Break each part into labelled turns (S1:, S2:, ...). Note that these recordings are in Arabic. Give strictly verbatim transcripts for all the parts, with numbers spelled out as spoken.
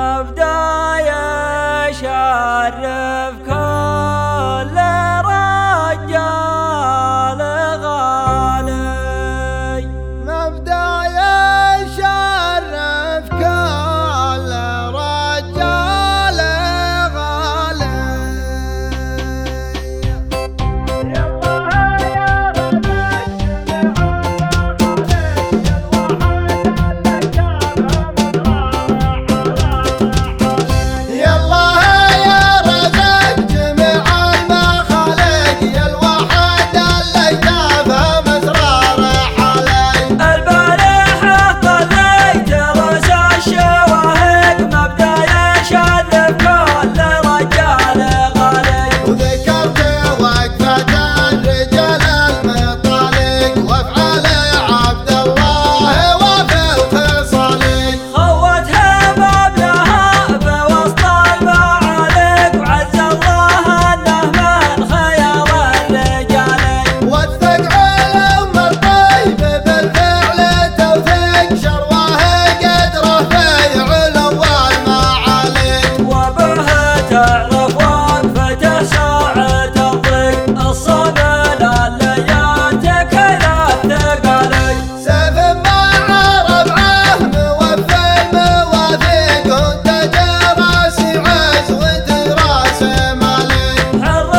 S1: مبدأ يشرف كل رجال غالي،
S2: مبدأ يشرف كل رجال غالي. يلا يا رزق جميع المخالق، يا الوحد اللي جابها مسرار حالي.
S1: البارحة طليت رؤوس الشواهق، مبدأ يشرف كل رجال غالي.
S2: وذكرت وقفة الرجال المطالق، وافعال عبد الله وفي الخصال.
S1: خوتها مبلها بوسط المعالق، وعز الله انه من خير الرجال.
S2: وثق علم الطيب بالفعل توثيق، شروه قدره في علو المعالي.
S1: وبه تعرف وقفته ساعة الضيق، الصبل اللي ينتكل الثقالي.
S2: سيف مع ربعه موفي المواثيق، وانت جراسي عز وتراس مالي.
S1: حر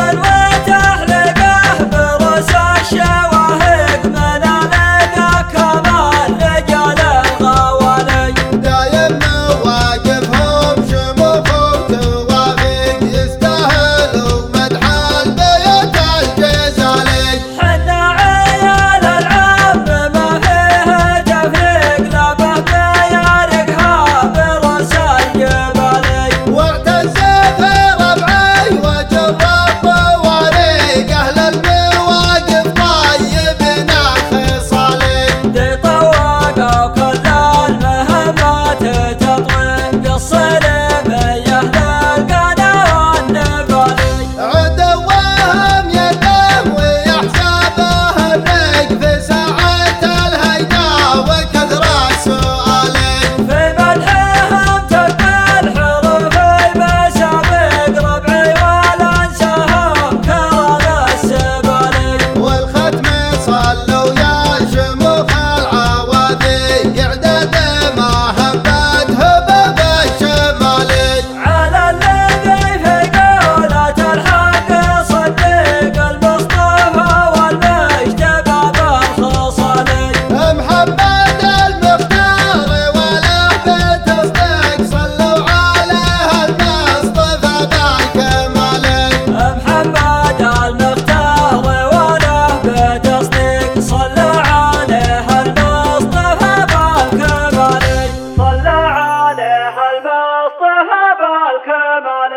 S1: وتحلقه برؤوس الشواهق، من الذا كمال رجال الغوالي.
S2: دايم مواقفهم شموخ وتوافيق، يستاهلوا مدح البيت الجزالي.
S1: حنا عيال العم ما فيه تفريق، لبه بيارقها برؤوس الجبالي.
S2: واعتز في ربعي وجر الطواريق، اهل المواقف طيبين خصالي.
S1: دي طواقة وكل المهمات تطوي، بالصلب يهل القنا والنبالي.
S2: عدوهم يدهم ويحسبه الريق، في ساعة الهيدا وكثر سؤالي.
S1: في مدحهم تبقى الحروف المسابق، ربعي ولا انساهم كرم السبالي.
S2: والختم صلوا يا شموخ العوادي، اعداد ما هبته باب الشمالي.
S1: على الذي في قولة الحق صديق، المصطفى والمجتبى بالخصالي.
S2: محمد المختار وله بتصديق، صلوا عليه المصطفى بالكمالي.
S1: محمد المختار وله بتصديق، صلى عليه المصطفى بالكمال. صلى عليه المصطفى بالكمال.